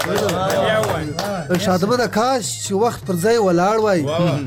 شاده به د کاش چې وخت پر ځای ولاړ وای.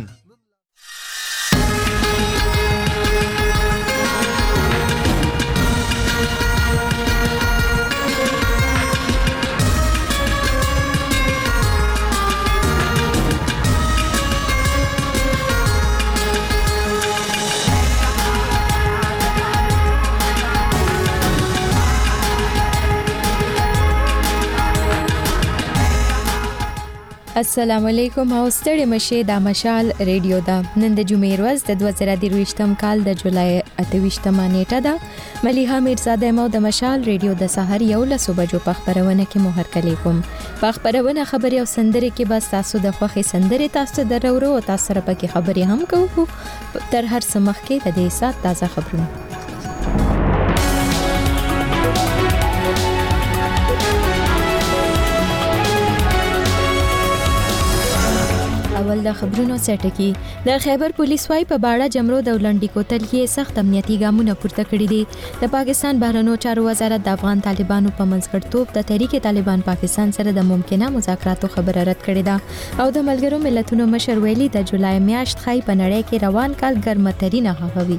السلام علیکم او ستړي مشه د مشال ریډیو دا نن د جمعې ورځ د 2023م کال د جولای 28مه نیټه ده. ملیحه میرزاده مو د مشال ریډیو د سحر 11 بجو په خبرونه کې مو هرکلی کوم. په خبرونه خبري او سندري کې بس تاسو د خوخي سندري تاسو درورو او تاسو سره پکې خبري هم کوو تر هر سمخ کې د دې سات تازه خبرونه. اول د خبرونو سټکی د خیبر پولیس وايي په باړه جمرو د ولندې کوتل کې سخت امنیتي ګامونه پورته کړي دي. د پاکستان بهرنیو چارو وزارت د افغان طالبانو په منځګړیتوب د تحریک طالبان پاکستان سره د ممکنه مذاکراتو خبره رد کړې ده او د ملګرو ملتونو مشر ویلي د جولای میاشت خای په نړۍ کې روان کال ګرمترینه هغوي.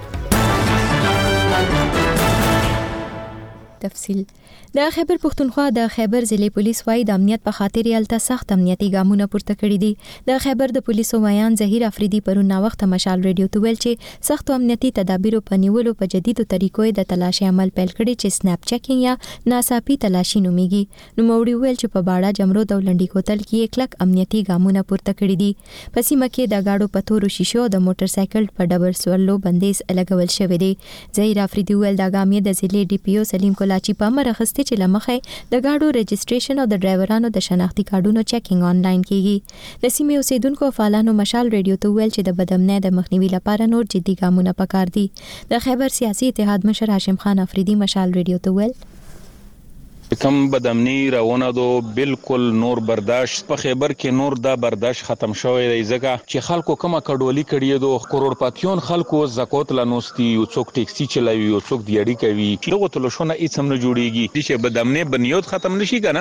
تفصیل د خیبر پختونخوا د خیبر ضلع پولیس وايي د امنیت په خاطر یالته سخت امنیتي ګامونه پورته کړي دي. د خیبر د پولیسو ویان ظهیر افریدي پرون وخت مشال ریډیو ته ویل چې سخت امنیتي تدابیرو په نیولو په جديدو طریقو د تلاشي عمل پیل کړي چې سناپ چیکینګ یا ناڅاپي تلاشي نوميږي. نو موړي ویل چې په باړه جمرو د ولندې کوتل کې کلک امنیتي ګامونه پورته کړي دي. په سیمه کې د گاډو په تورو شیشو د موټر سایکل په ډبر سورلو بندیز لګول شوی دی. ظهیر افریدي ویل د ګامې د ضلع ډي پی او سلیم کولاچی په امر اخستې چې لمخه د گاډو رجسټریشن او د ډرایورانو د شناختی کارډونو چیکینګ آنلاین کیږي. د سیمې اوسیدونکو فعالانو مشال ریډیو ته ویل چې د بدامنۍ د مخنیوي لپاره نور جدي ګامونه پکار دي. د خیبر سیاسي اتحاد مشر هاشم خان افریدي مشال ریډیو ته ویل کم بدامنی روانه دو بالکل نور برداشت په خیبر کې نور دا برداشت ختم شوی دی ځکه چې خلکو کومه کډولی کړی دو کروڑپاتیون خلکو زکات لنوستي او څوک ټیکسي چلوي او څوک دیړی کوي دغه تلشونه هیڅ هم نه جوړیږي چې بدامنی بنیاد ختم نشي کنه.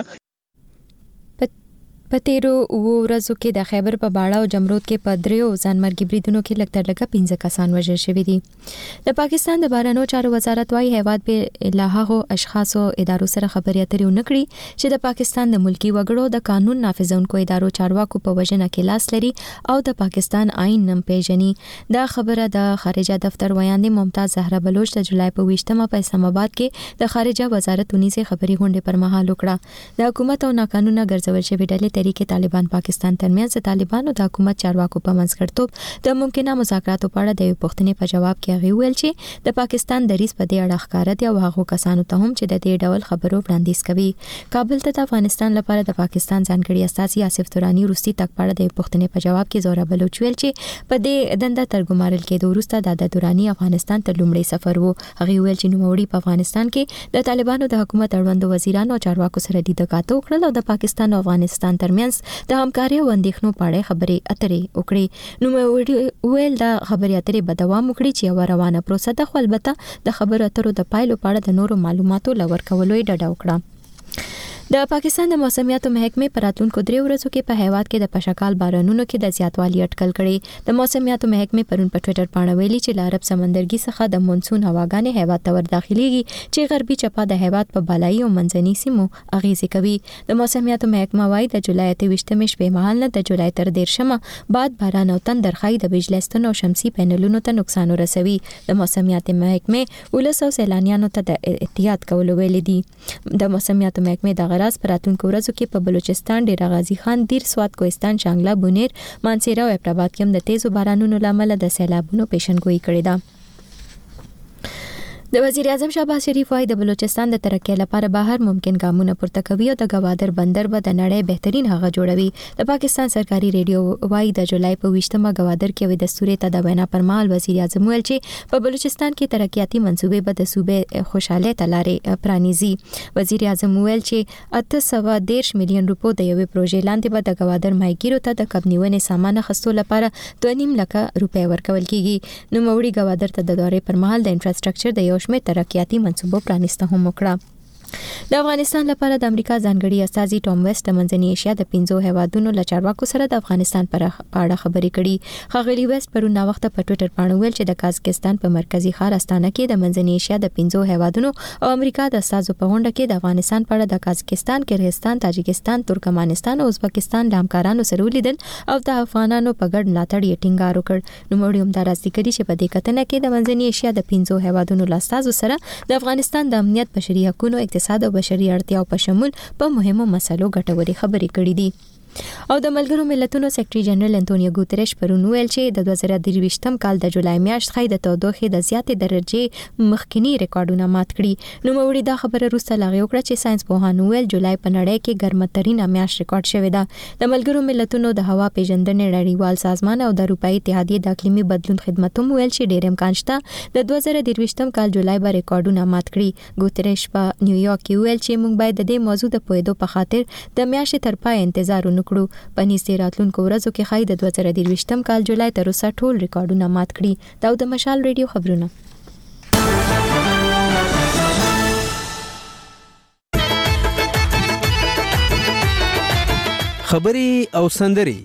په تیرو ورځو کې د خیبر په باړه او جمرود کې په دریو ځانمرګي بریدونو کې لږ تر لږه 15 کسان وژل شوي دي. د پاکستان د بهرنیو چارو وزارت وايي هیواد به له هغو اشخاصو ادارو سره خبرې اترې ونکړي چې د پاکستان د ملکی وګړو د قانون نافذونکو ادارو چارواکو په وژنه کې لاس لري او د پاکستان آئین نم پیژني. دا خبره د خارجه دفتر ویاندې ممتاز زهرا بلوچ د جولای په 20مه په اسلام آباد کې د خارجه وزارت ونیسه خبري غونډه پر مهال وکړه. د حکومت او ناقانونه ګرځول شوی ډلې تحریک طالبان پاکستان ترمنځ طالبانو د حکومت چارواکو په منځګړیتوب د ممکنه مذاکراتو په اړه د پوښتنې په جواب کې هغه ویل چې د پاکستان دریځ په دې اړه ښکاره دی او هغه کسانو ته هم چې د دې ډول خبرو وړاندیز کوي. کابل ته د افغانستان لپاره د پاکستان ځانګړي استازي آصف تورانی روسي تک په اړه د پوښتنې په جواب کې زهرا بلوچ ویل چې په دې دنده ترګمارل کېدو وروسته د تورانی افغانستان ته لومړی سفر وو. هغه ویل چې نوموړي په افغانستان کې د طالبانو د حکومت اړوندو وزیرانو او چارواکو سره لیدکاته وکړل او د پاکستان او افغانستان ترمنځ د همکارۍ او اندېښنو په اړه خبرې اترې وکړي. نو ویل دا خبرې اترې به دوام وکړي چې یو روانه پروسه ده خو البته د خبرو اترو د پایلو په اړه د نورو معلوماتو لور کولو یې ډډه وکړه. د پاکستان د موسمیاتو محکمې پر راتلونکو 3 ورځو کې په هیواد کې د پشکال بارانونو کې د زیاتوالي اټکل کړي. د موسمیاتو محکمې پرون په ټوئیټر باندې ویلي چې لارب سمندرګي څخه د مونسون هواګانې هیواد ته ورداخليږي چې غربي چپه د هیواد په بالایي او منځني سیمو اغیزه کوي. د موسمیاتو محکمه وايي د جولای 28مه شپې مهال نه د جولای تر 13مه بعد باران او تندرخای د بجلیستون او شمسي پینلونو ته نقصان ورسوي. د موسمیاتو محکمې ولسو سیلانیانو ته د احتیاط کولو ویلي دي. د موسمیاتو محکمې د غراس پراتونکو ورځو کې په بلوچستان ډیر غازی خان دیر سواد کوهستان شانګلا بونیر مانسیرا او ابټاباد کې هم د تیزو بارانونو لامل د سیلابونو پیشنګوئی کړې ده. د وزیر اعظم شهباز شریف وايي د بلوچستان د ترقۍ لپاره بهر ممکن ګامونه پورته کوي او د گوادر بندر به د نړۍ بهترین هغه جوړوي. د پاکستان سرکاري ریډیو وايي د جولای په 20مه گوادر کې د دستوري تداوینا پر مهال وزیر اعظم ویل چې په بلوچستان کې ترقیاتي منصوبې به د صوبې خوشاله تلارې پرانیزي. وزیر اعظم ویل چې 813 میلیون روپو د یوې پروژې لاندې به د گوادر ماهیګیرو ته د کبنیونې سامان اخیستو لپاره 2.5 لک روپۍ ورکول کیږي. نو موړي گوادر ته د دورې پر مهال د انفراستراکچر د یو شمېر ترقیاتي منصوبو پرانیسته هم وکړه. د افغانستان لپاره د امریکا ځانګړي استازي ټام ویسټ د منځنۍ ایشیا د 15 هیوادونو له چارواکو سره د افغانستان پر اړه خبرې کړي. ښاغلي ویسټ پرون وخت په ټوئیټر باندې ویل چې د قازقستان په مرکزی ښار استانه کې د منځنۍ ایشیا د 15 هیوادونو او امریکا د استازو په غونډه کې د افغانستان په اړه د قازقستان، کرغستان، تاجکستان، ترکمنستان او ازبکستان د همکارانو سره ولیدل او د افغانانو په ګډ ملاتړ یې ټینګار وکړ. نو موږ هم دا راځي کړي چې په دې کتنه کې د منځنۍ ایشیا د 15 هیوادونو له استازو سره د افغانستان د امنیت، بشري حقوقو، اقتصاد او بشري اړتیاو په شمول په مهمو مسلو ګټورې خبرې کړې دي. او د ملګرو ملتونو سیکریټري جنرال انټونیو ګوتریش پرون ویل چې د 2023م کال د جولای میاشت خې د تودوخې د زیاتې درجه مخکنی ریکارډونه مات کړي. نو موري دا خبره روسته لاغي وکړه چې ساينس پوهانو ویل جولای په نړۍ کې ګرمترینه میاشت ریکارډ شوې ده. د ملګرو ملتونو د هوا پیژندنې نړیوال سازمان او د اروپאי اتحادیې د اقلیمي بدلون خدماتو ویل چې ډېر امکان شته د 2023م کال جولای به ریکارډونه مات کړي. ګوتریش په نیویارک کې ویل چې موږ باید د دې موضوع د پوهېدو په خاطر د میاشتې تر پای انتظار وکړو. په نږدې راتلونکو ورځو کې خای د 2023م کال جولای تر اوسه ټول ریکارډونه مات کړي. دا د مشال ریډیو خبرونه. خبري او سندري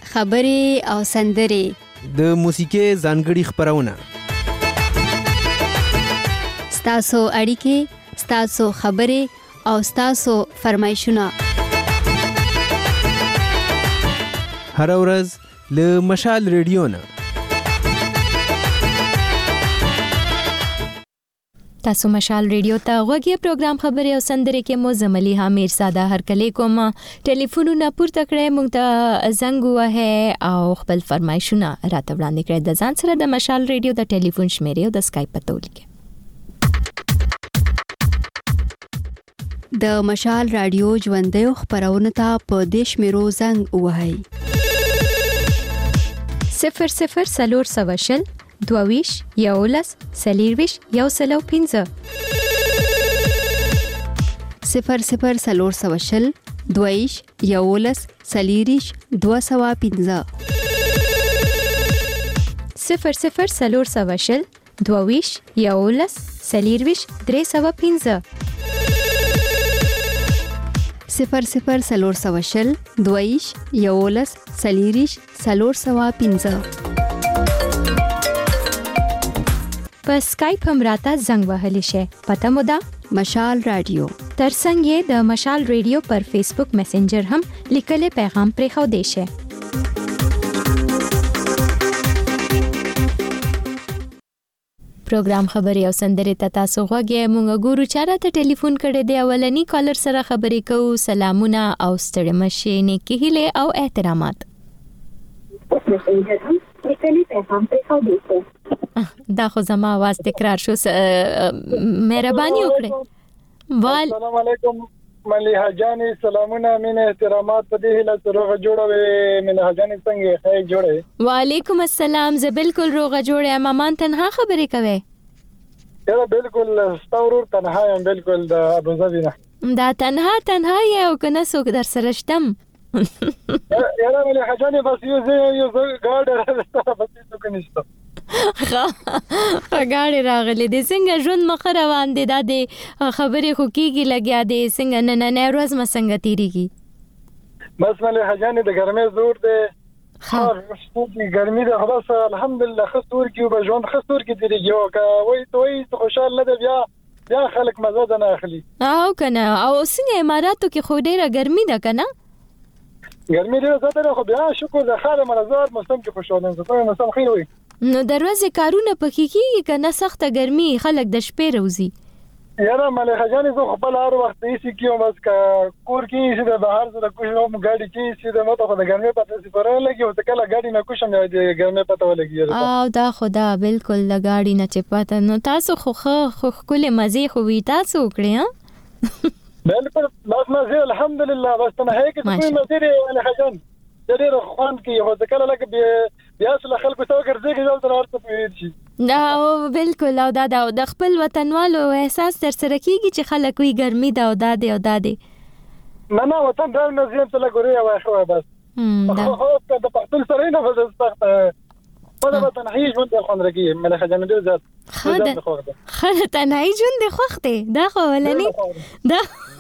د موسیقي ځانګړي خبرونه. ستاسو اړیکې، ستاسو خبري او ستاسو فرمایشونه هر ورځ له مشال ریډیو نه. تاسو مشال ریډیو ته غوږی پروګرام خبري او سندري کې مو زملي حمیر ساده هر کله کوم ټلیفونونه پورته کړئ، موږ ته زنګ وهه او خپل فرمایشونه راته وړاندې کړئ. د ځان سره د مشال ریډیو د ټلیفون شمیرې او د اسکایپ پته ولیکئ. د مشال رادیو ژوندۍ خبرونه ته په دیش میرو زنګ وهاي 00 سلور سواشل دوویش یولس سلیرویش یوسلو 15 00 سلور سواشل دوویش یولس سلیریش 215 00 سلور سواشل دوویش یولس سلیرویش 315 00 سلور سواشل دویش یولس سلیریش 315 په اسکایپ هم راته زنګ وهلی شي. پته مو ده مشال رادیو. ترڅنګ یې د مشال ریډیو پر فیسبوک میسنجر هم لیکل پیغام پرې خو دی شي. پروګرام خبري او سندري ته تاسو غوږی مونږ ګورو چې راته ټلیفون کړی دی. اولنی کالر سره خبرې کوو. سلامونه او ستړي مشه نیکی هیله او احترامات. دا خو زما आवाज تکرار شو. مهرباني وکړئ. السلام علیکم ملیحه جانې، سلامونه، مینه، احترامات. په دې هیله چې روغه جوړه وي. ملیحه جانې څنګه ښه جوړه؟ وعلیکم السلام. زه بالکل روغه جوړه یم. مامان تنها خبرې کوي؟ یاره بالکل ستورور تنها یم، بالکل د ابوظبي نه. دا تنها یو کنه څوک در سره شتم؟ یاره ملیحه جانې بس یو ګاډ راځه، بس څوک نشته. غاړي راغلي دي. څنګه ژوند مخ روان دي؟ دا دي خبرې خو کیږي لګیا دي. څنګه نه ورځ ما څنګه تیریږي؟ بس ملیحه جانې د ګرمۍ زور دی. خاصه ګرمي ده. خلاص الحمدلله خستور کیو به ژوند خستور کی تیریږي. او که وای ته خوشاله ده بیا خلک مزه نه اخلي. او کنه او څنګه اماراتو کې خو ډیره ګرمي ده کنه؟ ګرمي ډیره زیاته خو بیا شکر د خاله منظر موسم کې خوشاله یم. زه موسم خیر وي. نو دروازه کارونه پکې کیږي کنه؟ سخته ګرمي خلک د شپې روزي. یاره ملیحه جانې زه خپل هر وخت ایسی کیوم. بس که کور کې ایسی د بهر زه د کوشم ګاډي کې ایسی د ماته خو د ګرمۍ پته سي پره لګي. او کله ګاډي نه کوشم د ګرمۍ پته ولګي. او دا خدا بالکل د ګاډي نه چې پته. نو تاسو خو کله مزه خو وی تاسو وکړي ها؟ بالکل بس مزه الحمدلله. بس ته هي کې کوم مزه ملیحه جان ډېر خوان کې هو ځکه لکه بیا سره خلکو ته ګرځي ځل تر ارته پیږي شي. دا بالکل. او دا د خپل وطنوالو احساس تر سره کیږي چې خلک وی ګرمي دا او دا دي. نه وطن دا نه زین ته لګوري او خو بس خو د پښتون سره نه بس سخت په دغه تنهایی ژوند د خوند راګي ملکه جان ډیر زیات خنه تنهایی ژوند د خوخته دا خو ولني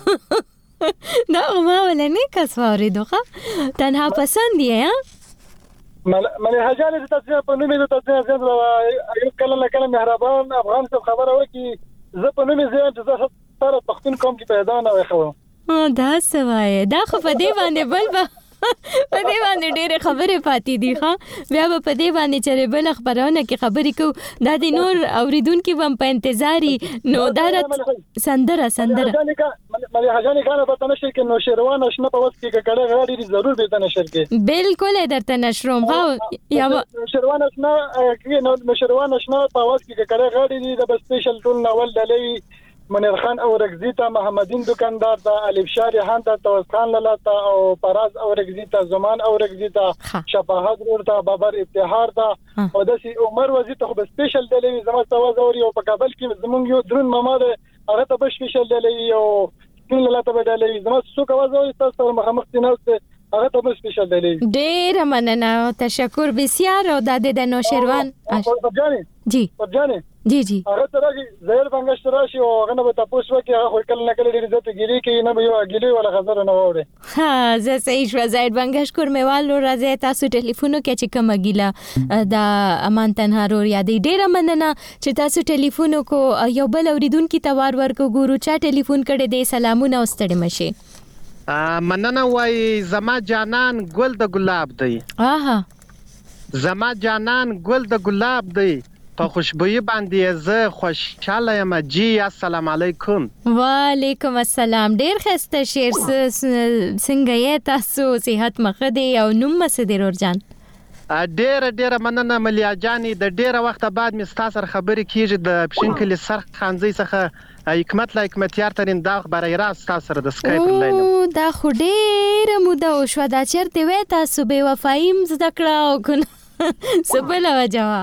دا ما ولني کسواري دوخه تنها پسند یې ملکه جان د تاسو په نوم د تاسو زیات یو کله مهربان افغان څخه خبره وکي زه په نوم زیات زه سره پښتون قوم کې پیدا نه وای خو دا سوای دا خو په دې باندې بل په دې باندې ډېر خبرې پاتې دي ښا بیا په دې باندې چې بل خبرونه کې خبرې کو دا د نور اوریدونکو هم په انتظاری نو دا سندره ملکه جان غاړه په تنشر کې نو شیروان شنه په وخت کې کړه غاړي ضرور به تنشر کې بالکل درته نشروم یا شیروان شنه کې نو شیروان شنه په وخت کې کړه غاړي د سپیشل ټول ناول دلې منیر خان او رگزیتا محمدین دکاندار تا الف شاری هان تا توس خان لالا او پراز او رگزیتا زمان او رگزیتا شفاهت ورتا بابر ابتهار تا او دسی عمر وزیتا خو سپیشل دلې زما تواز اوري او په کابل کې زمونږ یو درون ماما هغه ته سپیشل دلې او کله لالا ته دلې زما څو کواز اوري تاسو مخامخ تناست هغه ته سپیشل دلې ډېر مننه تشکر بسیار او د نوشیروان جی جی هغه ترغه زهر بنگش راشي او هغه نه به تاسو وکي هغه کله نه کله ډیر زته ګيري کې نه به یو ګيلي ولا غزر نه وره ها زه صحیح شو زهر بنگش کورموالو راځي تاسو ټلیفون کې چې کومه ګيلا دا امان تنهارو یادې ډیر مننه چې تاسو ټلیفون کو یو بل اوریدونکو توار ورکو ګورو چا ټلیفون کړي دې سلامونه واستړي مشه مننه وای زما جانان ګل د ګلاب دی زما جانان ګل د ګلاب دی په خوشبوئی باندې زه خوشاله یم جی السلام علیکم وعلیکم السلام ډیر خسته شیر څنګه یې تاسو صحت مخدي او نوم مسدر ورجان ډیر مننه ملیا جانی د ډیر وخت بعد می ستاسو خبرې کیږي د پښینکل سر خانزي څخه حکمت یار ترين دا برای راست تاسو د سکایپ لاین دا خو ډیر موده شو دا چرته وې تاسو به وفایم زده کړه او کنه سبله وجوا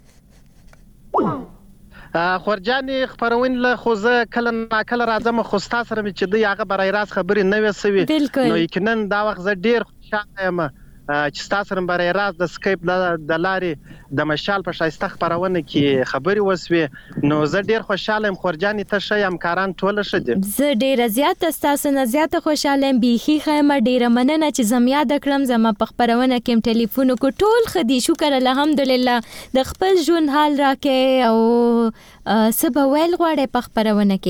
خورجاني خبرون له خوزه کله ناکله راځم خو تاسو سره چې دی هغه برای راست خبرې نه وسوي نو یقینا دا وخت زه ډیر خوشاله یم چې تاسو سره برای راست د سکایپ د لارې د مشال په شایسته خبرونه کې خبري وسوي نو زه ډیر خوشاله یم خورجاني ته شې همکاران ټول شدي زه ډیر زیات تاسو نه زیات خوشاله یم بيخي خیمه ډیر مننه چې زم یاد کړم زما په خبرونه کې ټلیفون کو ټول خدي شکر الحمدلله د خپل ژوند حال راکې او سبا ویل غواړې په خبرونه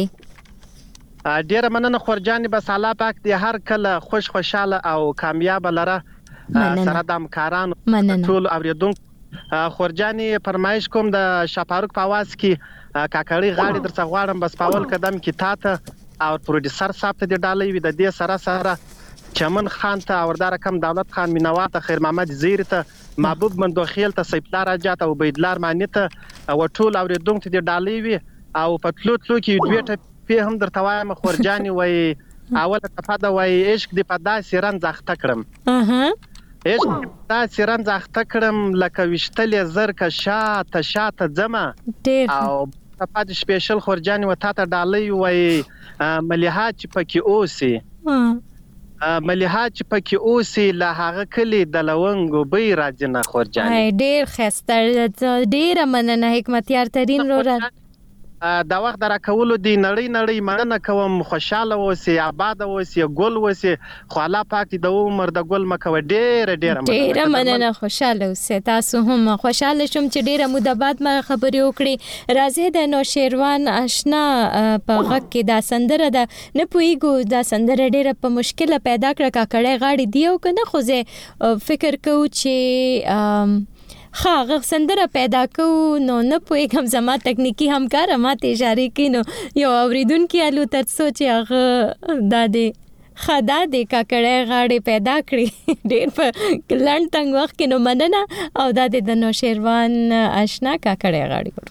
کې ډیر مننه خورجاني بس الله پاک دې هر کله خوشاله او کامیاب لره سره د همکارانو ټول اوریدونکو خورجاني فرمایش کوم د شپاروک په आवाज کې کاکړی غاړي درڅ غواړم بس پاول قدم کې تاته او پروډوسر صاحب ته ډالۍ وي د دې سره چمن خان ته اوردار کم دولت خان مینوات خیر محمد زیر ته محبوب مندوخیل ته سیفلا راجات او بيدلار مانی ته او ټول اوریدونکو ته ډالۍ وي او په تلو کې دوی ته په هم درته وایم خورجاني وای اول تفاده وای عشق دی په داسې رنځ اخته کړم عشق دا سرنځ اخته کړم لکه وشتلې زر کا شاته ځما او په دې سپیشل خورجاني وتا ته ډالۍ وای مليحات چې پکې اوسي مليحات چې پکې اوسي له هغه کلی د لونګو بي راځنه خورجاني ډیر خسته ډیر مننه حکمت یار ترين رو دا وخت درا کولو دی نړۍ مننه کوم خوشاله اوسئ آباد اوسئ ګل اوسئ خو الله پاک دې د عمر د ګل مکو ډېر مننه خوشاله اوسئ تاسو هم خوشاله شوم چې ډېر موده بعد ما خبرې وکړې راځي د نوشیروان آشنا په غږ کې دا سندره ده نه پويګو دا سندره ډېر په مشکله پیدا کړه کاکړې غاړي دیو کنه خو زه فکر کو چې خاغه سندره پیدا کو نو نه پوهیږم زما تکنیکی همکار ماته اشاره کینو یو اوریدونکو الو تر سوچ هغه دادې خدا دې کاکړې غاړي پیدا کړی ډېر په لړن تنگ وخت کې نو مننه او دادې د نوشیروان آشنا کاکړې غاړي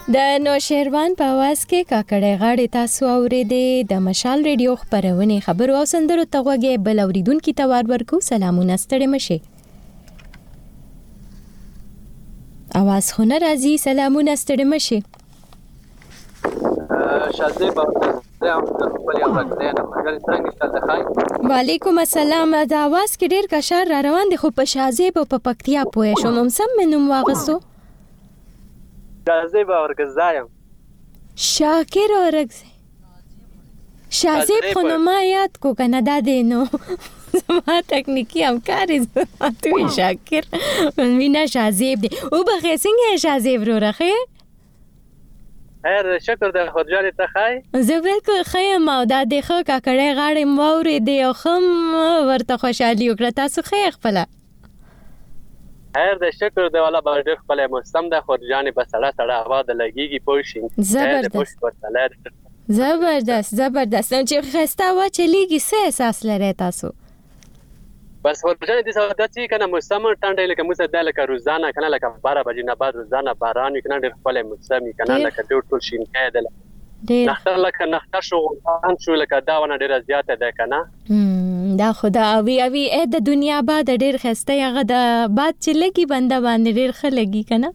د نوشیروان په आवाज کې کاکړې غاړې تاسو اورېدې د مشال ریډیو خبرونه خبرو او سندرو ته وګورئ بل اوریدونکو ته ورکو سلامونه ستړي مشه आवाज خو نه راځي سلامونه ستړي مشه شازه وعلیکم السلام د आवाज کې ډیر کشر را روان دي خو په شازه په پکتیا پوه شو ممسم منوم واغسو شازه ورګزایم شاکر ورګزای شازه خو نو ما یاد کو کنه دا دینو ما تکنیکی همکاری توی شاکر وینا شازه دی او بخې څنګه شازه ورخه خیر شکر د خورجان ته خای زه بالکل خیم او دا د خو کاکړې غاړې مورې دی او خم ورته خوشالي وکړه تاسو خې خپل خیر د شکر د والا باندې خپل موسم د خورجان په سړه سړه هوا د لګيږي پوښین زبردست نو چې خسته وا چلیږي څه احساس لري تاسو بس خورجان دې ساده چې کنه موسم ټنډه لکه موسم د لکه روزانه کنه لکه 12 بجې نه بعد روزانه باران کنه ډېر خپل موسم کنه لکه ټول شین کېدل نختر لکه نختر شو ان شو لکه دا ونه ډېر زیاته ده کنه دا خدا اوی د دنیا بعد ډېر خسته هغه د بعد چې لګي بنده باندې ډېر خلګي کنه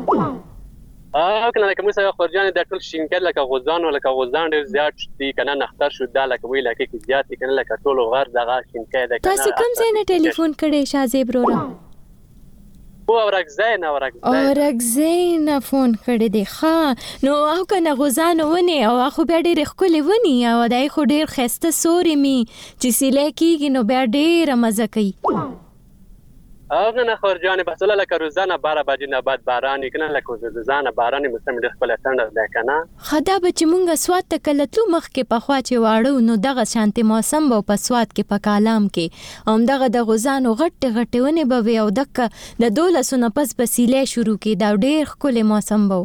کنه لکه موسم خورجان د ټول شین کېدل لکه غوزان ډېر زیات دي کنه نختر شو دا لکه وی لکه کې زیات کنه لکه ټول غر دغه شین کېدل کنه تاسو کوم ځای نه ټلیفون کړی شازه برورا اورګزین فون کړی دی ښا نو او کنه غوزان ونه او خو بیا ډېر خولي ونی او دای خو ډېر خسته سوري می چې سیله کیږي نو بیا ډېر مزه کوي هغه نه خورجان بس لکه روزانه 12 بجې نه بعد باران کنه لکه روزانه باران موسم ډېر خپل څنډه ده کنه خدا به چې مونږه سواد ته کلتلو مخ کې په خوا چې واړو نو دغه شانتي موسم به په سواد کې په کالام کې هم دغه د غوزانو غټونه به او دک د 12 نه پس بسیله شروع کې دا ډېر خپل موسم به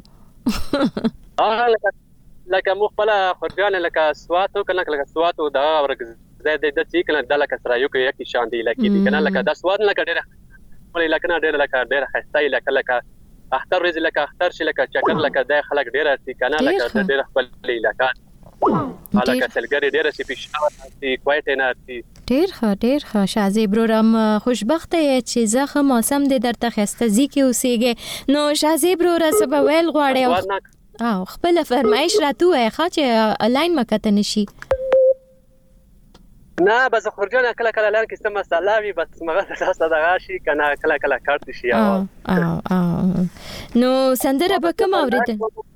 لکه مخبل خورجان لکه سواد کنه لکه سواد او دا ورګ زید د چې کنه د لکه سره یو کې شان دی لکه کنه لکه د سواد لکه ډېر لکه ډېر خسته لکه اختر ورځ لکه اختر شي لکه چکر لکه د خلک ډېر سي کنه لکه ډېر خپل علاقه لکه سلګری ډېر سي پېښور سي کویت نه سي ډېر ښه شازه برورم خوشبخته چې زخه موسم دې درته خسته زی کې اوسېږي نو شازه برور سبا ویل غواړي او خپل فرمایش راتوه ښه چې الاین مکته نشي نه بس خورجان کله لان کې څه مساله وي بس مغه تاسو دغه شي کنه کله کارت شي نو سندره به کوم اوریدل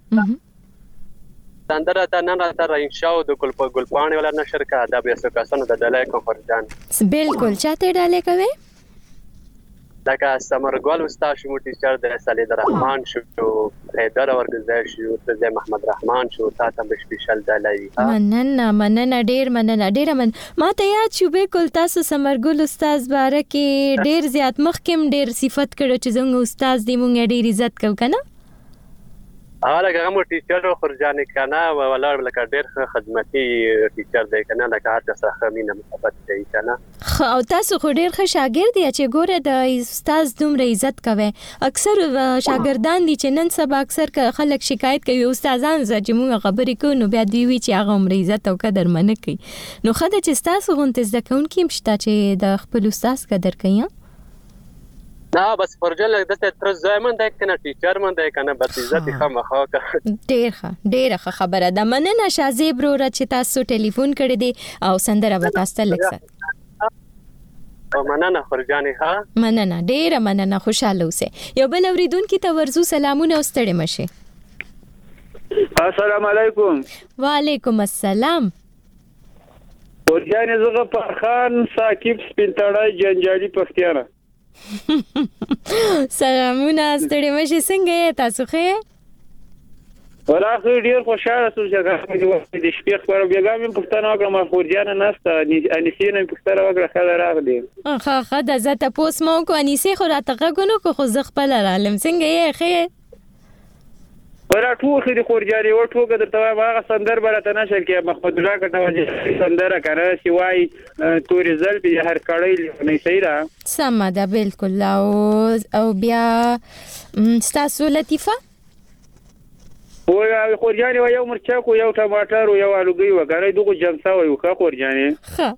سندره ته نن راته ان شاء الله د ګلپاڼې ولا نشر کا د بیا څه کسانو د دلای کو خورجان بالکل چاته ډالې کوي لکه سمرګل استاد شو ټیچر د سلید رحمان شو حیدر ورګزای شو د محمد رحمان شو تاسو به سپیشل دلای مننه ډیر من ما ته یاد شو بالکل تاسو سمرګل استاد باره کې ډیر زیات مخکم ډیر صفت کړو چې زموږ استاد دې مونږ ډیر عزت کو کنه هغه مو ټیچر خورجان کنه ولا لکه ډیر خدمتي ټیچر دی کنه لکه هر څه خمینه محبت دی کنه او تاسو خو ډیر ښه شاګرد دی چې ګوره د استاد دومره عزت کوي اکثر شاګردان دي چې نن سبا اکثر خلک شکایت کوي استادان چې موږ خبرې کوو نو بیا دوی وی چې هغه عمر عزت او قدر منه کوي نو خدای چې تاسو غونته ځکون کیم شته چې د خپل استاد قدر کوي نه بس فرجل دته تر زمون د کنه ټیچر مون د کنه بس عزت خامخا ډیره خبره ده مننه شازه برور چې تاسو ټلیفون کړی دی او سندره به تاسو لکسه مننه خورجانې ها مننه ډیره مننه خوشاله اوسه یو بل اوریدونکو ته ورزو سلامونه او ستړي مشه السلام علیکم وعلیکم السلام خورجانې زغه پرخان ثاقب سپینتړای جنجالي پښتیانه سلامونه ستړي مشه څنګه یې تاسو ښه ولاخه ډیر خوشاله سول چې د شپې خبر بیګام پښتنه وکړم خورجانه نسته انیسینه پښتنه وکړه خل راغلی ښه د زته پوس مو کو انیسه خو راته غونو کو خو زغپل رالم څنګه یې ښه ورا ټوخه د خورجاري او ټوګه د توه هغه سندر برته نشل کې محمد الله کټوجي سندر کړه سی وای توريزل به هر کړی نه صحیح را سم ده بالکل او بیا ستاسو لطیفه او خورجاني یو مرچک یو ټماټر یو الوګي وګړي دغه جمسا وي خو خورجاني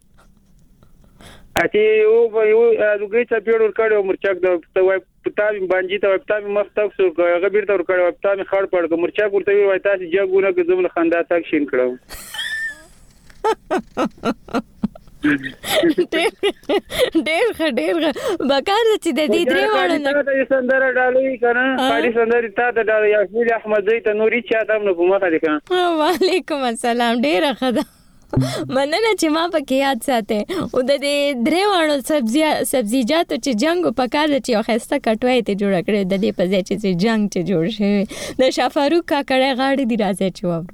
اته یو الوګي چې پیړور کړو مرچک د پتاوی باندې ته پتاوی مفتاق سو غبیر تر کړو پتاوی خړ پړ مرچک ورته وي تاسو جګونه کې زمل خندا تک شین کړو ډېر بکار چې د دې درې وړاندې ته سندره ډالوي کنه پاري سندره ته ډالوي یاسمین احمد زئی ته نوري چا تم نو په مخه دي کنه وعلیکم السلام ډېر خدا مننه چې ما پکې یاد ساته او د دې درې وړاندې سبزیجاتو چې جنگ په کار چې یو خسته کټوي ته جوړ کړي د دې په ځای چې جنگ چې جوړ شي د شافاروق کاکړه غاړي دی راځي چې و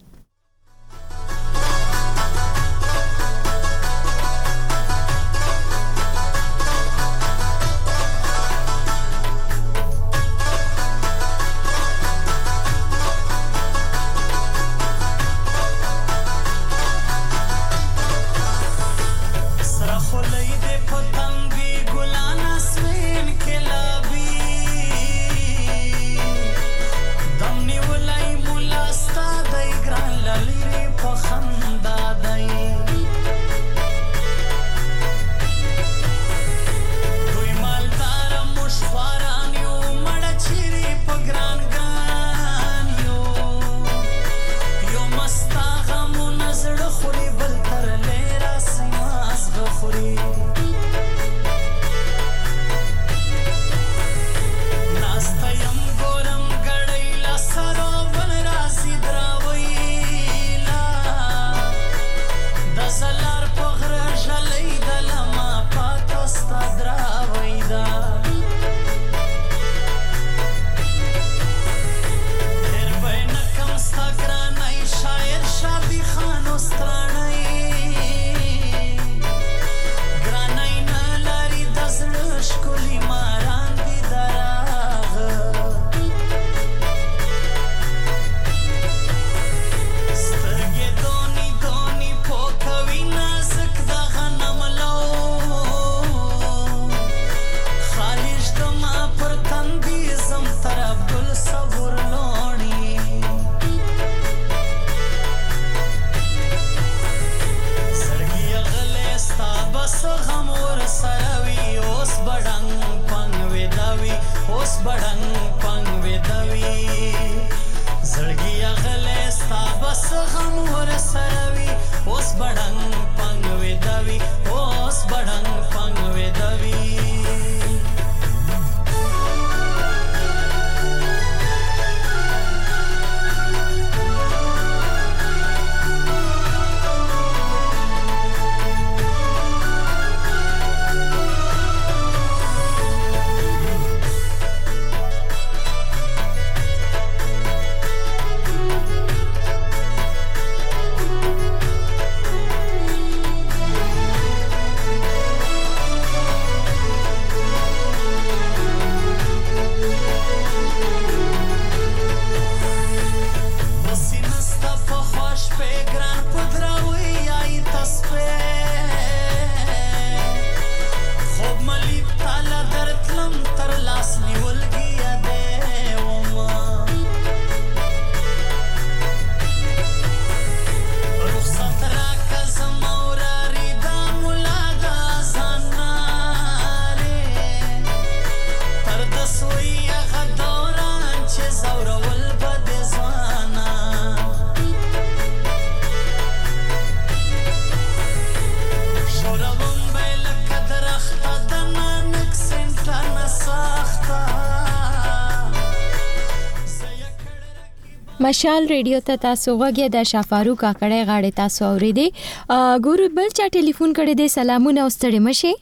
مشال ریډیو ته تاسو غوږی د شافاروق کاکړه غاړه تاسو اوریدي ګورو بل چا ټلیفون کړی دی سلامونه او ستړي مشه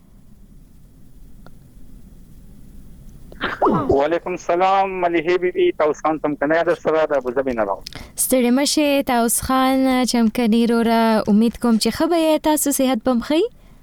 وعلیکم السلام مليحه بيبي تاسو خان تم کنه د سره د ابوظبي نه راو ستړي مشه تاسو خان چمکني را امید کوم چې خبره تاسو صحت بمخي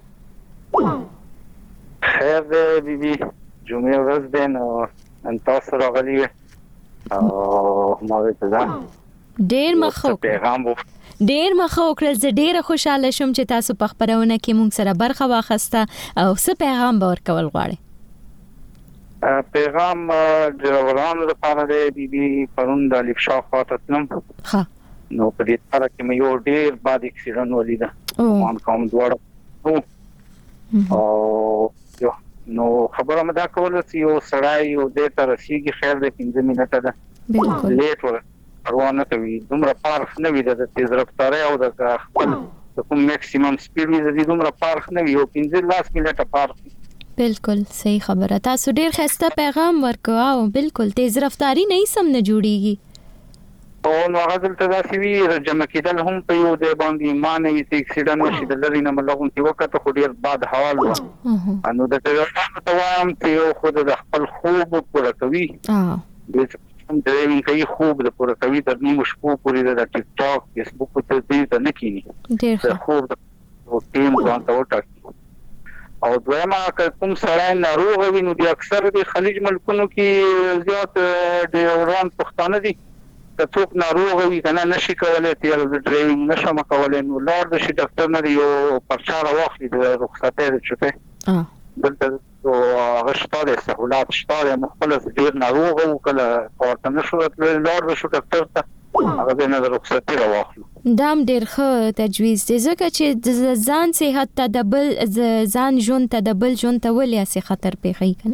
خیر دی بيبي جمعه ورځ ده نو ان تاسو راغلي او ما ته دا ډېر مخه وکړل زه ډېره خوشاله شوم چې تاسو په خبرونه کې مونږ سره برخه واخسته او څه پیغام ورکول غواړئ پیغام ډرایورانو لپاره دی بي پرون د لیف شاخه تتلم ها نو په دې اړه کې مې یو ډیر باد اکسیډنټ ولیده مان کوم دوړ او یو نو خبره مې دا کوله چې یو سړی یو د ترسيږي خیر د 15 منټه ده بالکل لیټ روانه کوي دومره پارخ نه وي د تیز رفتاری او د خپل کوم میکسیمم سپیډ وي د دومره پارخ نه وي او 15 منټه پارخ بالکل صحیح خبره تاسو ډیر خسته پیغام ورکاو بالکل تیز رفتاری نه سم نه جوړیږي او نو غزل ته داسې وی جمع کېدل هم په یو د باندې مانوي چې اکسیډنټ وشي د لری نه ملغون چې وخت خو ډیر باد حال و انو د ټرافیک توام چې یو خود د خپل خوب پوره کوي د ډرایوینګ کوي خوب د پوره کوي د نیمو شپو پورې د ټیک ټاک فیسبوک ته دې نه کینی د خوب د ټیم ځان ته وټاکي او دویمه کوم سړی ناروغ وي نو د اکثر د خلیج ملکونو کې زیات ډرایوران پښتانه دي څوک ناروغ وي کنه نشي کولای تیر د ډرایوینګ نشم کولای نو لار د شي ډاکټر نه یو پرچار واخلي د رخصتۍ د چټه دلته او غشطه د سہولات شته مختلف ډیر ناروغ او کله ورته نشو لار د شو ډاکټر ته هغه نه رخصتۍ واخلو دام ډیر ښه تجویز دی ځکه چې ځان صحت ته د بل ځان ژوند ته د بل ژوند ته ولې سي خطر پیښی کنه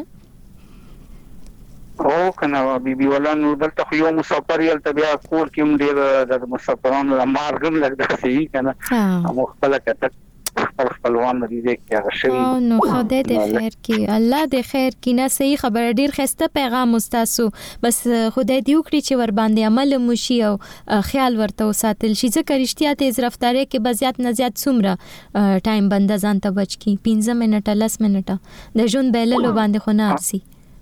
او کنه بي ولانو دلته یو مسافر یل ته بیا کور کې هم ډیر د مسافرانو لمارګم لګدا سي کنه مختلف کته خپلوان دې کې هغه شي نو خدای دې خیر کی الله دې خیر کی نه صحیح خبر ډیر خسته پیغام مستاسو بس خدای دې وکړي چې ور باندې عمل موشي او خیال ورته وساتل شي ځکه رښتیا تیز رفتاری کې بزیات نه زیات څومره ټایم بنده ځان ته بچ کی 15 منټه 10 منټه د ژوند بیللو باندې خو نه ارسي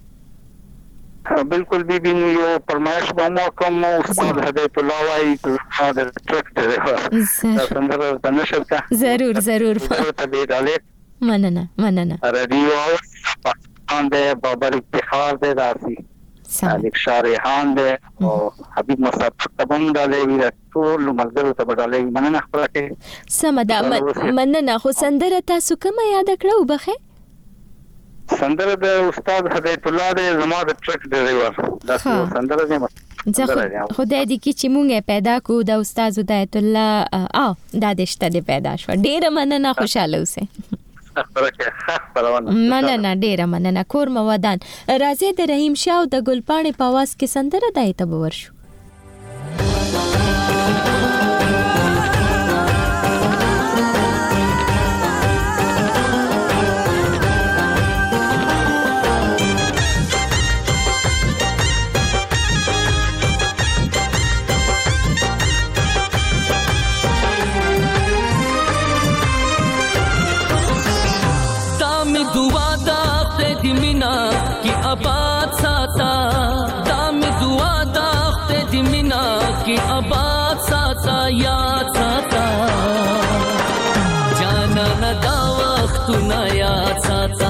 بالکل بي نو یو فرمایش باندې کوم استاد هدایت الله وايي د ټرک ډرایور څنګه تنشرته ضرور مننه رادیو باندې بابر افتخار دې راسي صادق شارحان دې او حبیب مصطفی تبون دالې وی ټول ملګرو ته بدلې مننه خپل کې سمدا مننه خو سندره تاسو کومه یاد کړو بخه سندره د استاد هدایت الله دې زما د ټرک ډرایور دا سندره دې خدای دې کی چې مونږه پیدا کو د استاد هدایت الله دا دشته دې پیدا شو ډیره مننه خوشاله اوسه مننه ډیره مننه کور مو ودان راځي د رحیم شاه او د ګلپاڼې په आवाज کې سندره دایته ورشو आबाद साता याद साता जाना न दा वक्त न याद साता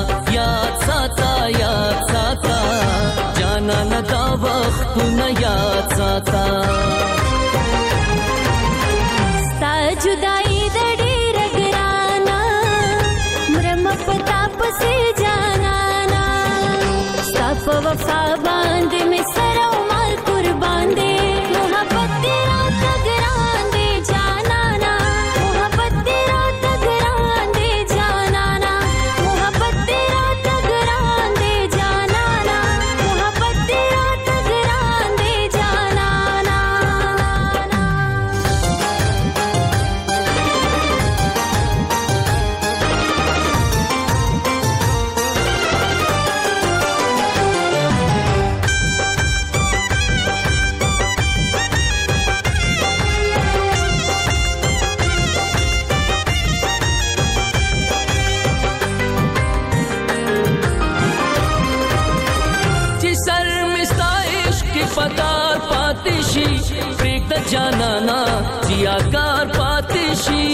जाना न दा वक्त न याद साता सा जुदाई दड़ी रगराना मरम पताप से जाना ना साफ वफा बांध में सरो माल कुर्बान दे जाना ना जियाकार पातिशी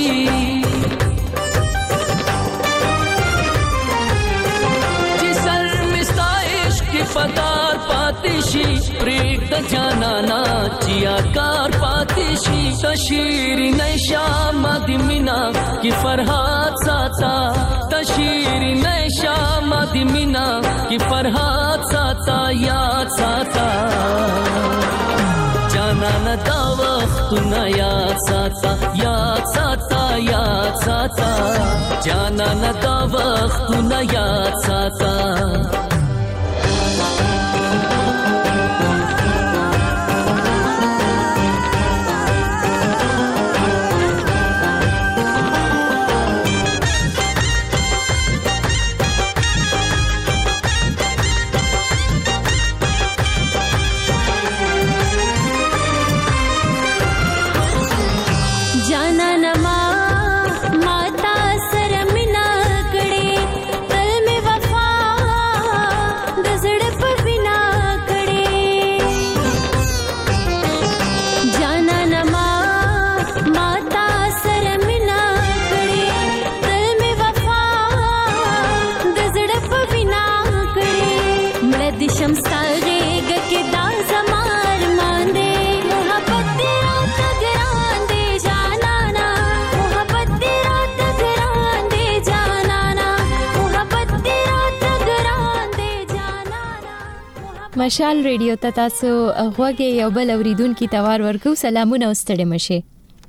जिसर मिस्ता इश्क की पतार پاتې شي پرېږده جانانا چې یادګار پاتې شي د شیرینۍ شامه د مینا کې فرحات ساته د شیرینۍ شامه د مینا کې فرحات ساته یاد ساته جانانا دا وختونه یاد ساته یاد ساته یاد ساته جانانا دا وختونه یاد ساته مشال ریډیو ته تاسو غوږی یو بل اوریدونکو ته وار ورکو. سلامونه او ستړي مشه.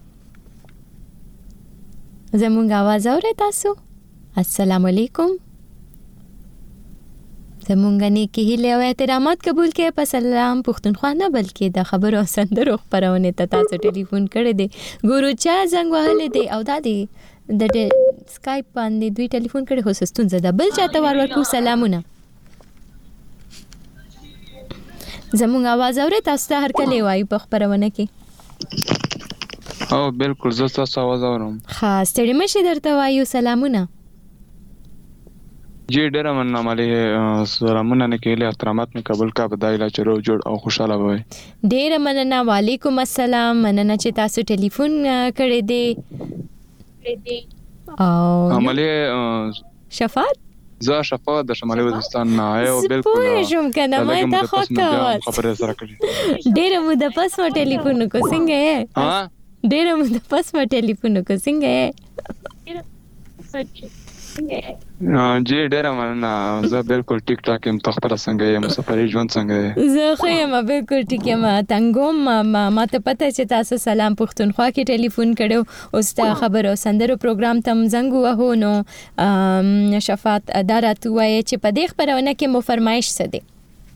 زمونږ आवाज اورئ تاسو؟ السلام علیکم. زمونږ نیکی هیله او احترامات قبول کړئ په سلام پښتونخوا نه بلکې د خبرو او سندرو خبرونه ته تاسو ټلیفون کړی دی. ګورو چا زنګ وهلی دی او دا دی د سکایپ باندې دوی ټلیفون کړی خو ستونزه ده. بل چاته وار ورکو. سلامونه. زمونږ आवाज اورئ تاسو ته هر کله وایو په خبرونه کې. او بالکل زه تاسو आवाज اورم. خاص ستړي مشه درته وایو. سلامونه. جی ډیره مننه مالې سلامونه نه کېله احترامات مې قبول کا بدایله چرو جوړ او خوشاله وای. ډیره مننه. وعلیکم السلام. مننه چې تاسو ټلیفون کړی دی. او مالې شفاعت زه شفاعت د شمالي وزیرستان نه یو بالکل پوهیږم کنه مې تا خو کاوه خبره سره کړی. ډیره مو د پس ما ټلیفون کو څنګه یې؟ ها ډیره مو د پس ما ټلیفون کو څنګه یې؟ جی ډیره مننه. زه بالکل ټیک ټاک یم. تخپل څنګه یم؟ مسافرۍ ژوند څنګه دی؟ زه خو یم بالکل ټیک یم. تنګوم ما ته پته چې تاسو سلام پښتونخوا کې ټلیفون کړو اوس ته خبر او سندرو پروګرام تم زنګ وهو نو شفاعت اداره توای چې په دې خبرونه کې مو فرمایش څه دی؟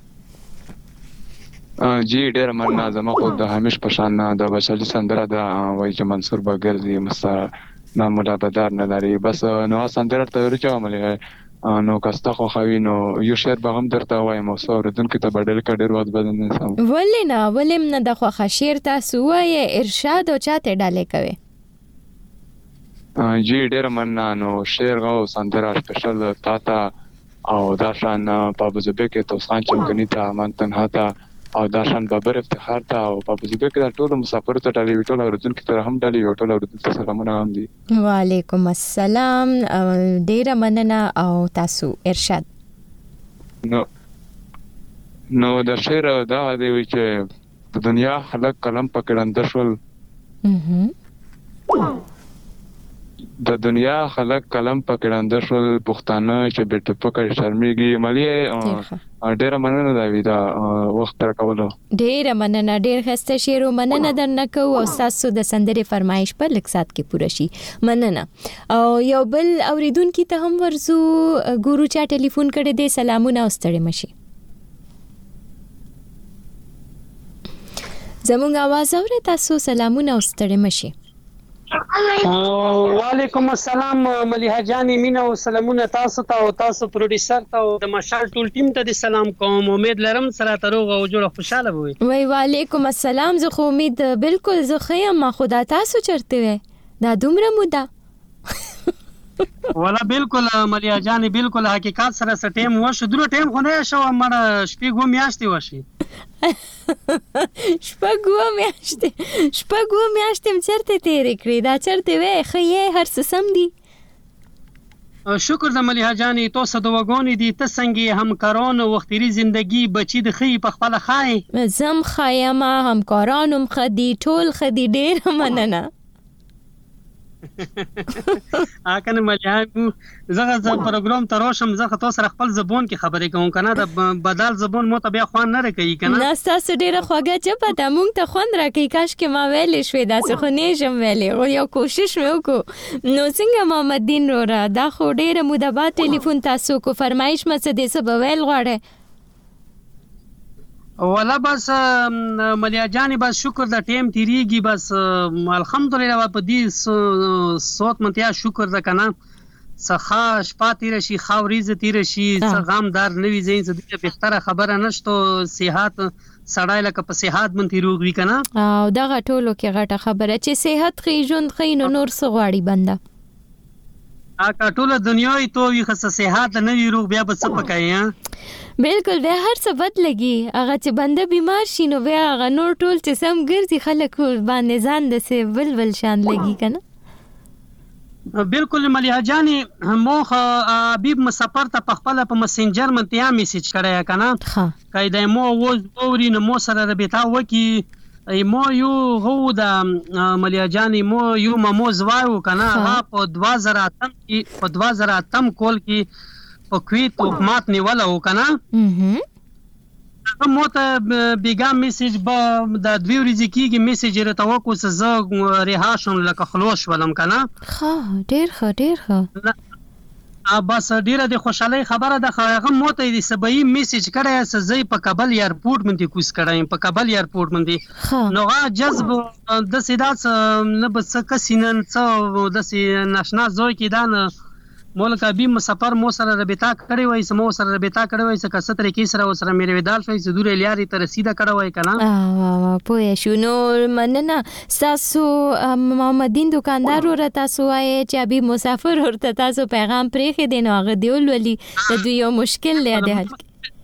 جی ډیره مننه. زما خو د همیش په شان د بشالي سندره د وای چې منصور بغرزي مستر نامولا بدار نه لري بس نو سندره ته ورچو عملي نو کاسته خو خوي نو یو شعر به هم درته وایم او اوریدونکو ته بدل کډیر وخت بدل نه سم ولیم نه د خو شعر تاسو وای ارشاد او چاته ډاله کوي. جی ډیر مننه. نو شعر او سندره سپیشل تا او داشان په بوزبه کې توسان چمکنی ته مانتن هاته او داشان بابر افتخار ته او په بوزبه کې د ټولو مسافر ته ټالی وټول اوریدونکو ته هم ټالی وټول اوریدونکو ته سلامونه هم دي. وعلیکم السلام. ډیر مننه. او تاسو ارشاد نو د شعر دا دی چې د دنیا خلک قلم پکړنده شول. د دنیا خلک قلم پکړنده شول پښتانه چې بیت پکړ شرمېږي. مالي ډیره مننه دا وخت تر کولو. ډیره مننه. ډیر خسته شعر مننه درنه کو او تاسو د سندرې فرمایش په لکسات کې پوره شي. مننه. او یو بل اوریدونکو ته هم ورزو. ګورو چا ټلیفون کړی دی. سلامونه او ستړي مشي. زمونږ आवाज اورئ تاسو؟ سلامونه او ستړي مشي. وعلیکم السلام ملیحه جانې مینا او سلامونه تاسو ته او تاسو پروډوسر ته او د مشال ټول ټیم ته د سلام کوم. امید لرم سره تروغ او جوړ خوشاله وي. وای وعلیکم السلام. زه خو امید بالکل زه خیم. ما خدا تاسو چرته وې دا دومره مودا ولا بالکل ملیحه جانې بالکل حقیقت سره سټیم وشو. درو ټیم خو نه شو مړ شپږ میاشتې وشي. شپږ میاشتې چرته تیرې کړې؟ دا چرته وې خې هر څه سم دي. شکر د ملیحه جانې تاسو د وګونې دي ته څنګه همکارانو وختي زندگی بچی د خې په خپل خای زم خایما همکارانم خدي ټول خدي ډېر مننه اکنه ملیحه زغه ز پروګرام تروشم زغه تاسو سره خپل زبون کې خبرې کوم کنه د بدل زبون مو ته بیا خوان نه راکې کنه نه تاسو ډیره خوږه چې پته مونږ ته خوان راکې کاش کې ما ویلې شوې دا څه خو نه جام ویلې او یو کوشش مې وکړو نو څنګه محمد دین رورا دا خو ډیره موده بعد ټلیفون تاسو کو فرمایش مڅ دې څه بویل غواړي ولا بس ملیا جانې بس شکر د ټیم تیریږي بس الحمدلله په دې صوت منتیا شکر د کنه څخه شپه تیر شي خاوريز تیر شي غام دار نوي زین څه د بهتره خبره نشته صحت سړای لکه په صحت من تیروږي کنه او دغه ټولو کې غټه خبره چې صحت خې ژوند خې نور څه غواړي بنده اکه ټول دنیاي تو وي خصه صحت نه وي روغ بیا به څه پکای بالکل بیا هر څه بد لګي هغه چې بنده بیمار شي نو بیا هغه نور ټول چې سم ګرځي خلک باندې ځان د سه ولول شان لګي کنه بالکل ملیحه جانې موخ حبیب مسافر ته په خپل په مسنجر منتیا میسج کړی کنه ها کایدا مو وز اوري نو مو سره رابطه وکي مو یو هو د ملیحه جانې مو یو مموز وایو کنه هغه په 2008 کول کې په کویت حکومت نیوله وکنه هغه مو ته بیګا میسج به د دوی ورځې کېږي میسج راته وکړو چې زه رها شوم لکه خلوص ولم کنه ډېر ښه بس ډیره د خوشحالي خبره ده هغه مو ته د سبعي میسج کړی چې زه په کابل ایرپورټ باندې کوس کړم په کابل ایرپورټ باندې نو هغه جذب د سیدات نه بس کسینن څو د سی ناشنا زوی کې دان مولک ابي مسافر مو سره رابطه کړی وای سمو سره رابطه کړی وای څه کس طریقې سره مې ودال شوی چې دوره لیاري ته رسیده کړی وای کنه پوه شو نو مننه تاسو محمدین دکاندار ور تاسو وای چې ابي مسافر ورته تاسو پیغام پرېخې دین هغه دیول ولي د دوی یو مشکل لري حل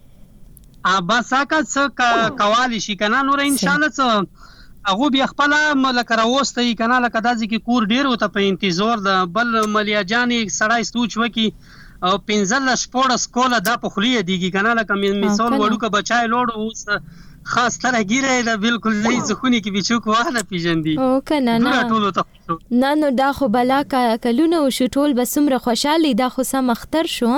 بس هغه څه کوالی شي کنه نور ان شاء الله هغه بیا خپل ملک راوستي کنه لکه داسې کې کور ډیر وته په انتظار د بل ملیا جانې سړای سوچ وکي او 15 سپورت سکوله د په خلیه دیږي کنه لکه مثال وړوکه بچای لوړ اوس خاص تر ګیره دا بالکل نه ځخونی کې بچو کوه پیژندي او کنه نه نو دا خو بلا کلونه او شټول بسمره خوشالي دا خو سم اختر شو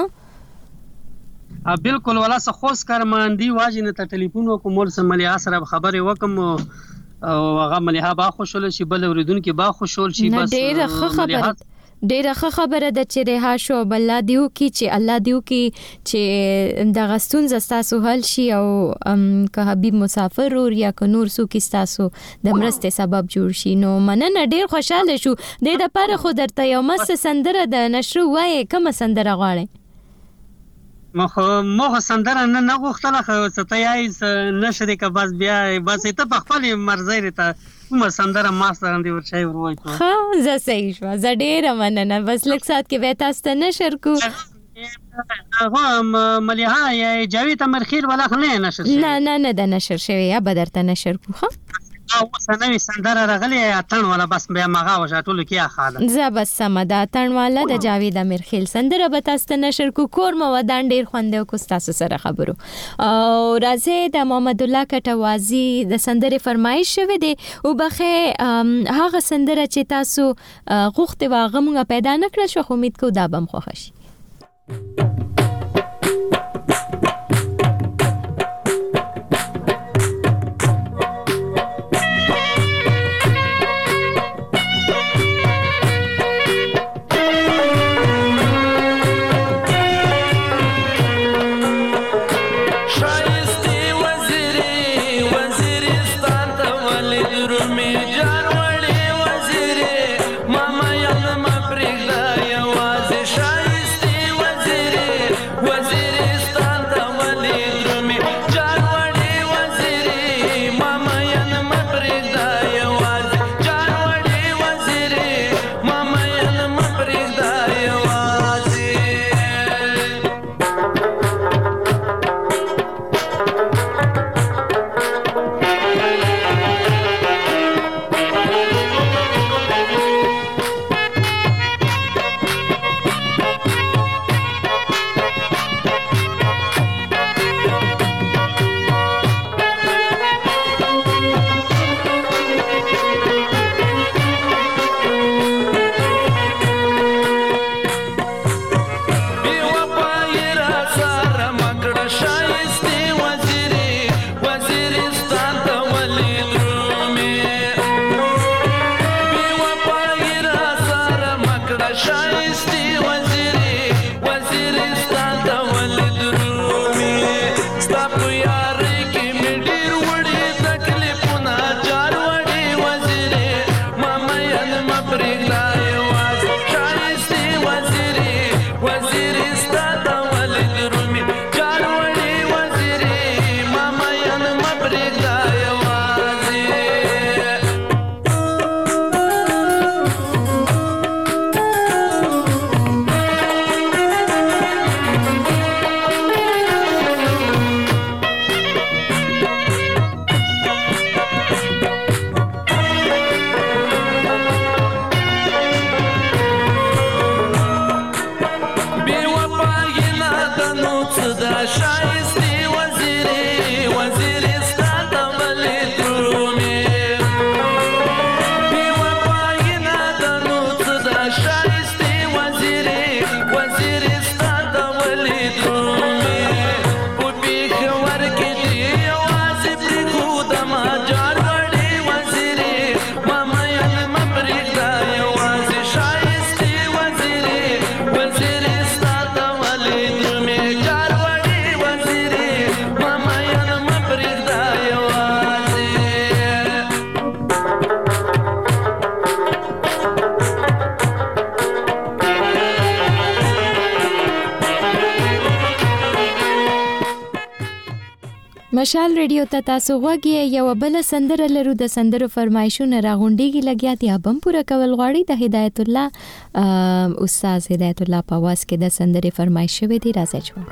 بالکل ولا څه خوش کارمندي واجنه ته ټلیفون وکم سره سره خبرې وکم او هغه ملیحه با خوشاله شي بل اوریدونکو با خوشاله شي بس ډیره ښه خبره ده چې رها شو بل دیو کی چې الله دیو کی چې د غستون زستاسو حل شي او که حبیب مسافر اور یا که نور سو کی تاسو د مرسته سبب جوړ شي نو مننه ډیر خوشاله شو د لپاره خو درته یو مس سندره د نشر وای کوم سندره غواړي مخ سندره نه غوښتله خو ته یې نشری که بس بیا بس ته په خپل مرزي ته کوم سندره ما سره دی ورشي وروي ها زه صحیح شو زه ډېر مننه بس لږ سات کې به تاسو ته نشر کو هغه ملیحه یا جاوید امرخیل ولا خلې نشر نه د نشر شوی یا بدرته نشر کو ها او سنوي سندره راغلی اتن ولا بس بیا ماغه وشاتول کې اخاله زه بس سمدا اتن والا د جاوید امرخیل سندره به تاسو نشر کو کور مو ودان ډیر خوندو کو تاسو سره خبرو او راځي د محمد الله کټوازی د سندره فرمایش شوه دی او بخې هغه سندره چې تاسو غوښته واغمغه پیدا نکړل شو امید کو دا بم خوښ شي ماما یې ما پرېږده یوازې شایستې وزیرې پرېږده یوازې مشال ریډیو ته تاسو غوږی یو بل سندره لرو د سندرو فرمایشونه راغونډيږي لګیا ته هم پوره کول غواړي د هدایت الله استاد هدایت الله په واس کې د سندرې فرمایش شوی دی راځي جوړ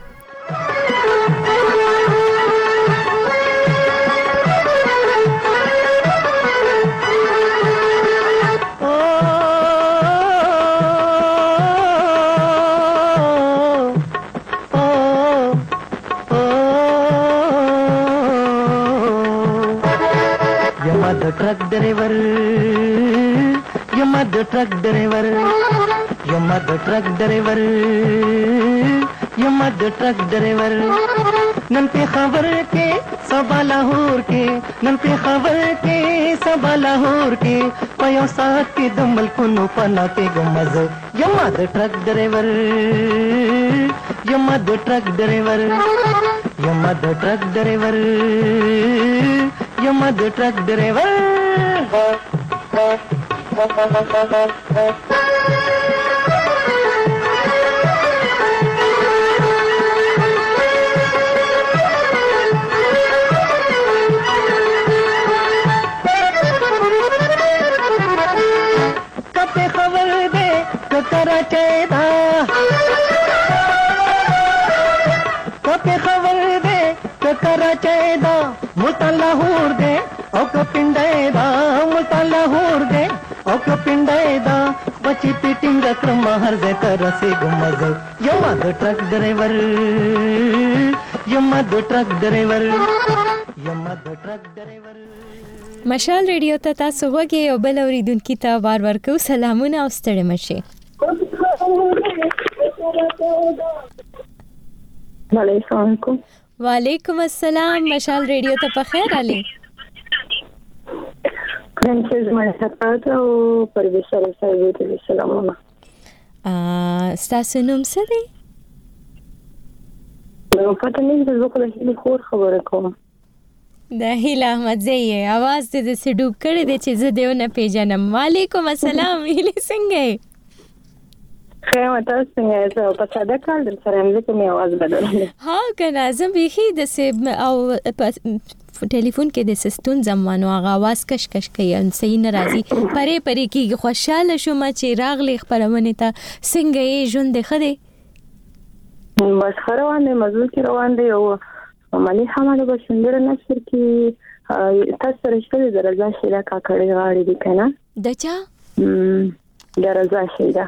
truck driver you mother truck driver you mother truck driver you mother truck driver नन पे खबर के सबा लाहौर के नन पे खबर के सबा लाहौर के पयो साथ के दमल कुनो पना के गमज you mother truck driver you mother truck driver you mother truck driver you mother truck driver कपे खबर दे करा चेदा कपे खबर दे करा चेदा मुतलाहूर दे ओ कपिंडेदा मुतलाहूर दे ओ कपिंडेदा बची पीटिंग रकम हर दे तरसे गुमज यो मद ट्रक ड्राइवर यो मद ट्रक ड्राइवर यो मद ट्रक ड्राइवर مشال ریډیو ته تاسو غوږی او بل اوریدونکو ته وار ورکو سلامونه او ستړي مشه وعلیکم وعلیکم السلام مشال ریډیو ته په خیر علي پرنسس مرحبا او پرویز سره سره سلامونه ستاسو نوم څه دی نو پته نه زه خو له خور خبره کوم د هیله احمد زیه आवाज دې د سډوب کړي د چې زه دیو نه پیژنم وعلیکم السلام هیله څنګه خیر تاسو څنګه یاست په ساده کال در سره موږ کومه आवाज بدلونه ها کنه زه به د سه او ټلیفون کې د سستون زمانو هغه आवाज کش کوي ان صحیح ناراضي پرې کیږي خوشاله شوم چې راغلی خبرونه ته څنګه یې ژوند خده بس روان دي مزول کې روان دي او مالي حمله بشندره نشر کې تاسو رښتیا د رضا شیدا کاکړې غاړي دي کنه دچا د رضا شیدا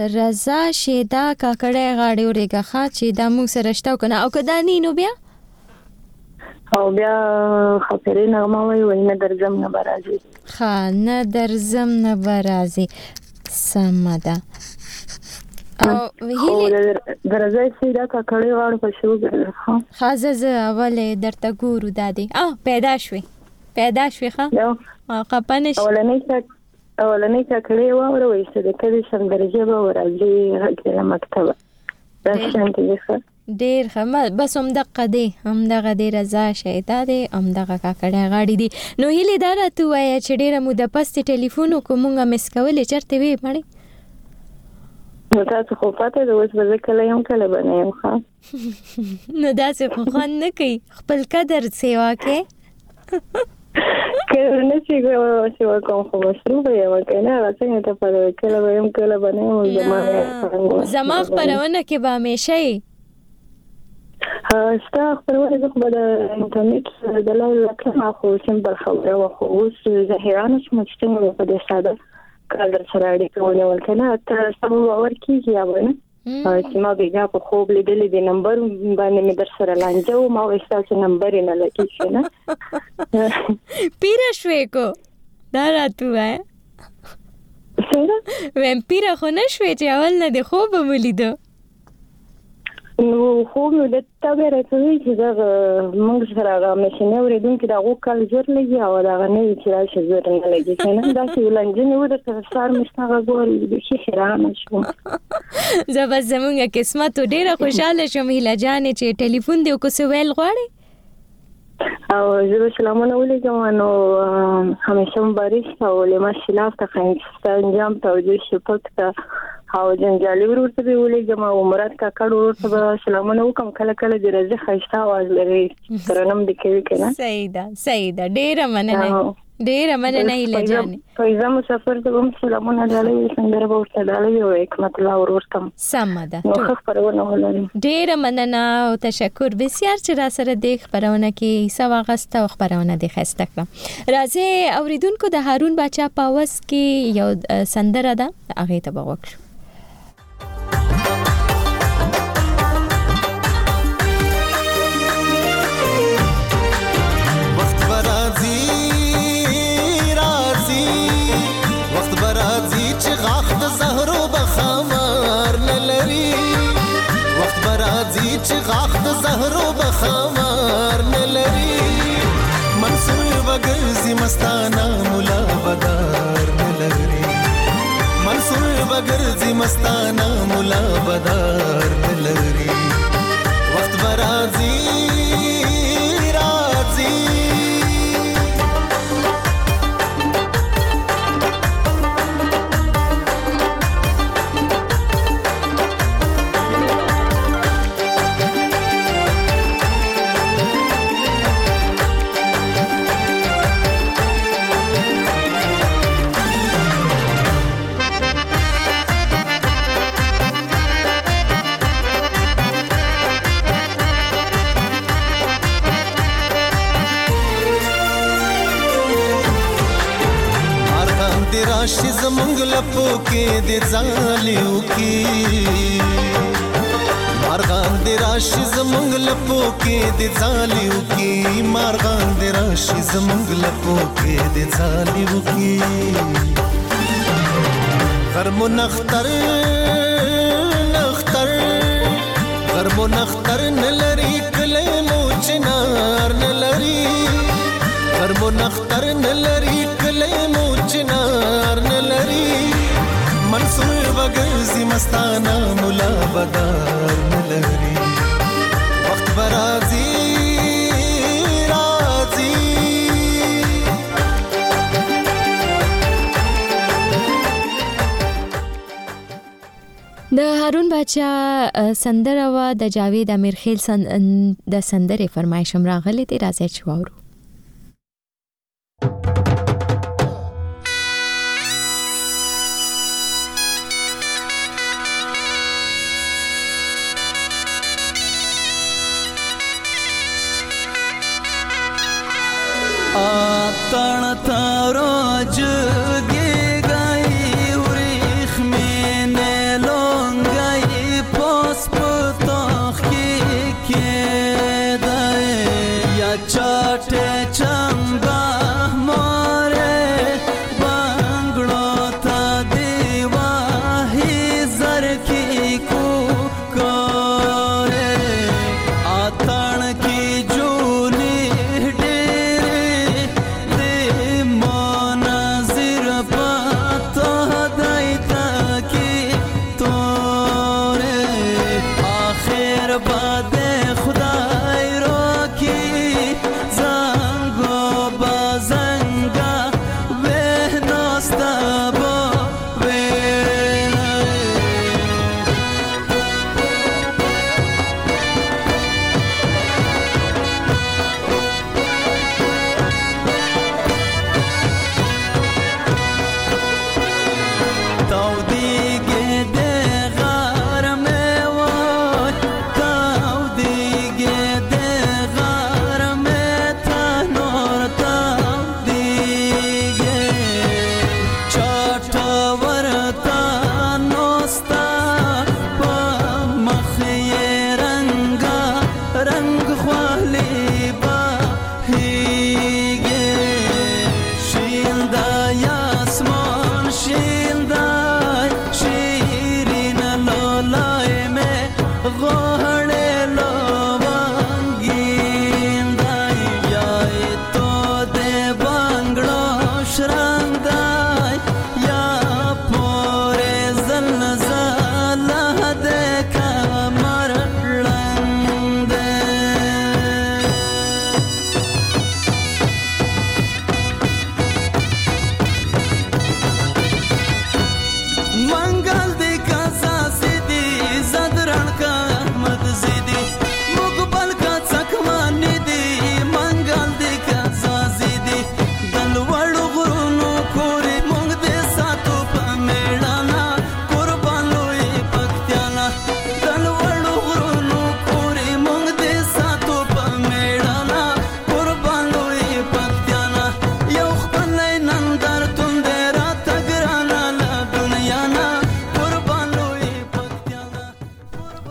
کاکړې غاړي ورګه خا چې د مو سره شتاو کنه او کدا نینو بیا او بیا خبرې نغمه وای نه درځم نه برازي خا نه درځم نه برازي سمدا او هیله درځي چې دا کاکړې واړ په شو خازه اوله درته ګورو دادی پیدا شوي ښه او قپنش اولنې کاکړې واړ وای چې د کدي شندرجه به ورځي هغه مکتب دا څنګه دي ډیر خمه بس هم دغه دی رضا شیدا دی هم دغه کاکړه غاړي دی نو هیله درته وای چې ډیره مو د پست ټلیفون کومه مس کولې چرته وی مړی نو تاسو خو پته د اوس به کله یم کله بنیم ښه نو تاسو خو خان نه کوي خپل قدر سیوا کې کله نه چې کوم خو مصروف یم کنه راځم ته په کله ویم کله باندې زما خبرونه کې به همیشه ستا خبرونه زه خو د انټرنیټ د لایو کلمه خو سمبل خبره خو اوس ظاهرانه چې مستنګ په دې ساده کار در سره اړیکه ونیول کنه ته سم باور کیږي یا نه چې ما بیګا په خوب لیدلې د نمبر باندې مې در سره لانجو ما وایسته نمبر نه لکه نه پیره شوې کو دا راتو وای څنګه ومپیره خو نه شوې چې اول نه د خوب ولیدو نو خو نو د تابع راځي چې دا موږ سره ماشینه ورېدون کې دا وکړ زر لګي او دا نه چې راشي زر نه لګي کنه دا چې ولنجنې و د سر مستغه ګوري د شي حیران شوم زبر زمونږه قسمت ډیره خوشاله شوم هیله جانې چې ټلیفون دی کو سوال غواړي او زه سلامونه ولیکم نو همیشه مبارک او لما خلاف ته انجام توجه شپک ته او جنجالي ورته به ولیکم او مراد کا کډ ورته سلامونه وکم کله کله د رزه خښتا आवाज لري ترنم د کوي کنه صحیح ده ډیره مننه هیله جانې فایزه مسافر ته هم سلامونه ډالې څنګه به ورته ډالې او حکمت الله ورته سم ده نو خبرونه ولري ډیره مننه او تشکر بسیار چې را سره د خبرونه کې سوا غسته او خبرونه د خسته کړم راځي اوریدونکو د هارون باچا پاوس کې یو سندره ده هغه ته وګورئ چې غاخ د زهرو بخمار نه لري منصور بغرزي مستانه مولا بدار نه لري منصور بغرزي مستانه مولا بدار نه لري وخت برازي راځي راشي زمونږ لپو کې د ځالیو کې مارغان د راشي زمونږ لپو کې د ځالیو کې مارغان د راشي زمونږ لپو کې د ځالیو کې غرمو نختر غرمو نختر نلري کله مو چنار نلري غرمو نختر نلري کله مو چنار نلري منصور بغرزي مستانه مولا بدار نلري وخت برازي راځي د هارون باچا سندره وا د جاوید امیرخیل د سندره فرمایشم راغلی دی راځي چې واورو तण तारो जगे गई उरिख में ने लोंगाई पोस पतोख के दाए या चाटे चंबा मारे बांगड़ो ता देवा ही जर की को करे आतण की जूली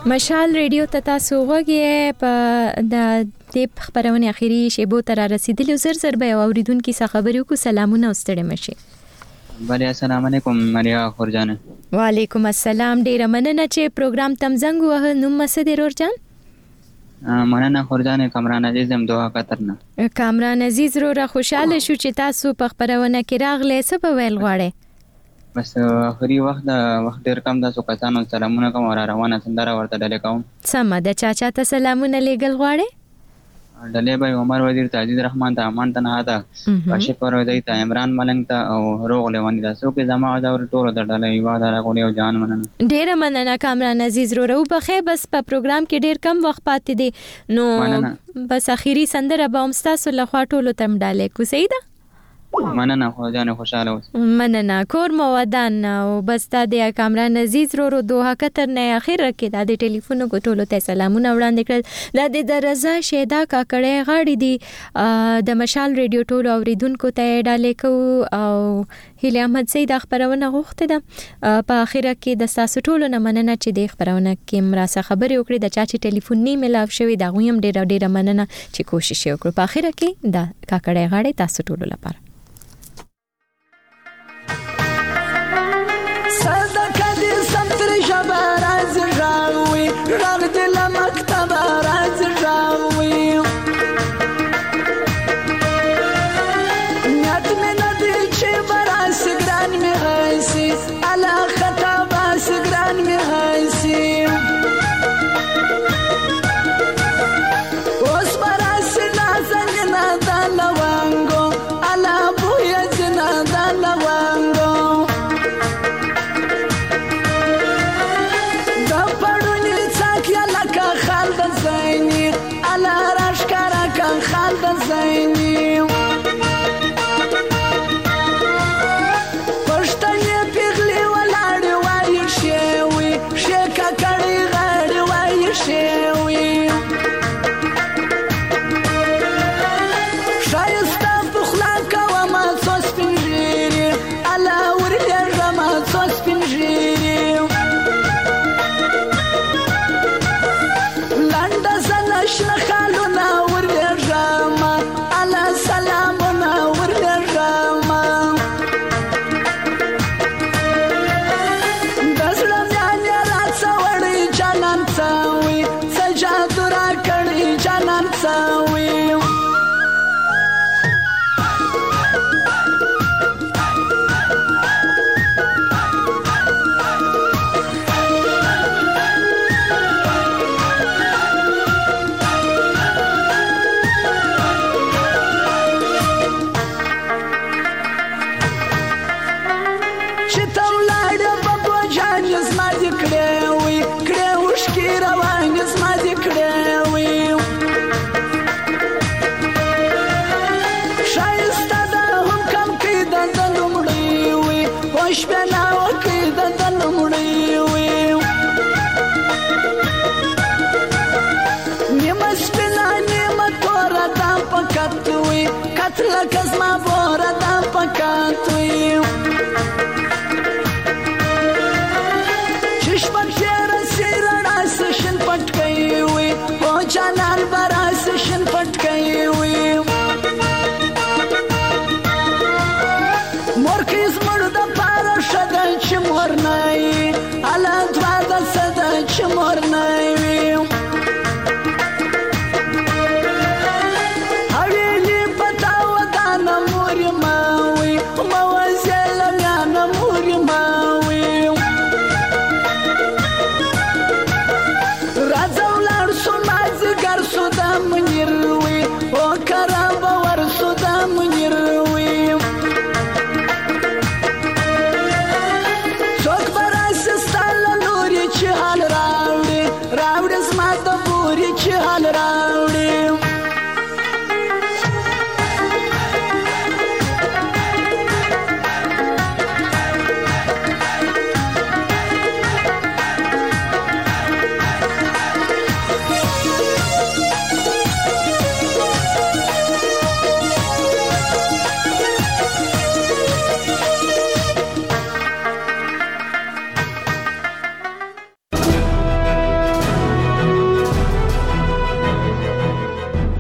مشال ریډیو ته تاسو غوږی په د خبرونه اخیری شیبو تر رسیدلی زر به اوریدونکو څخه خبرو کو سلامونه واستړی مشي. بله السلام علیکم مریا خورجان. وعلیکم السلام. ډیر مننه چې پروګرام تم زنګ وه. نوم مسد رورجان؟ مننه خورجان. کامران عزیزم دوه قطرنه. کامران عزیز را خوشاله شو چې تاسو په خبرونه کې راغله. څه په ویل غواړئ؟ بس اخري وخت ډیر کم تاسو کسانو سلامونه کوم را روانه سندره ورته ډلې کوم. سم ده. چاچا ته سلامونه لېګل غواړئ؟ ډلې به عمر وزیر ته عزیز رحمان ته امان ته نه ده کاشف پروزی ته عمران ملنګ ته او روغ لونی ده سو کې زما او ټول د ډلې یو دا راغلی او جان مننه. ډیر مننه کامران عزیز رو بخې. بس په پروګرام کې ډیر کم وخت پاتې دی نو بس اخیری سندره به هم تاسو له خوا ټولو تم ډالې کو. صحیح ده؟ مننه خو جان خوشاله اوس. مننه کور مو ودان او بس د کامران عزیز رو دوه کتر نه اخر کې د ټلیفون کو ټولو ته سلامونه وړاندې کړل. د رضا شیدا کاکړې غاړي دی د مشال ریډیو ټولو اوریدونکو ته ډالې کو او هیله احمد سید خبرونه غوښته ده په اخر کې د تاسو ټولو نه مننه چې د خبرونه کې مراسه خبرې وکړي. د چا چې ټلیفون نه ملاو شوی دا غویم ډیر مننه چې کوشش وکړو. په اخر کې د کاکړې غاړي تاسو ټولو لپاره شبر از راوی رغ دل مکتب از راوی نیت می ندی چی براس گران می حیسی علا خطا باس گران می حیسی اوس براس نازنگ نادان لوانگو علا بوی زنادان لوانگو زینی پښتنې پیغلې ولاړې وایي شوي شیکه کړي غاړې وایي شوي ښایسته په خوله کومه څو سپین ږیري الله ورلېږمه څو سپین ږیري لنډه زنه شنه خالونه لکه زما بوره دا پکات وي چې شپږ تېره سي رڼا سي شین پټکی وي او جانان به راسي شین پټکی وي مورکې زموږ دپاره ښه ده چې مور نه وي هله دوه ده څه ده چې مور نه وي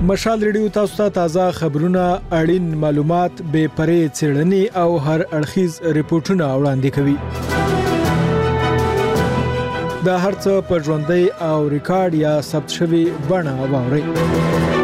مشال ریډیو تاسو ته تازه خبرونه، اړین معلومات، بې پرې څېړنې او هر اړخیز ریپورتونه وړاندې کوي. دا هرڅه په ژوندۍ او ریکارډ یا ثبت شوی بڼه واورئ.